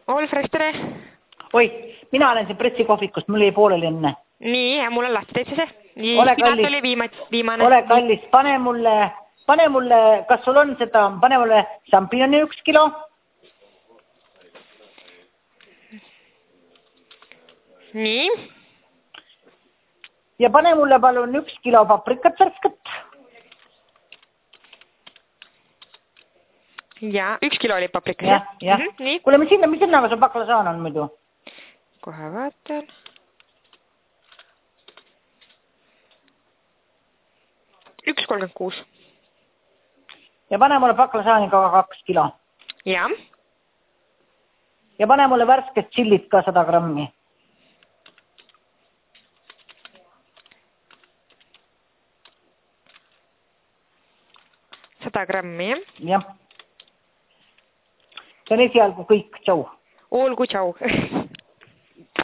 Olfresh, tere! Oi, mina olen siin pressikohvikust, mul jäi pooleli enne. Nii, ja mul on lahti täitsa see. Nii, ole spinaat kallis, oli viimane. Ole kallis, pane mulle, kas sul on seda, pane mulle šampinjoni 1 kilo. Nii. Ja pane mulle palun 1 kilo paprikat värsket. Ja, 1 kilo oli paprikas, jah? Jah. Nii. Kuule, mis hinnaga sul baklasaan on muidu? Kohe vaatan. $1.36. Ja pane mulle baklasaani ka 2 kilo. Ja. Ja pane mulle värsket tšillit ka 100 grammi. $100 grammi, jah? Jah. See on esialgu kõik, tšau. Olgu, tšau.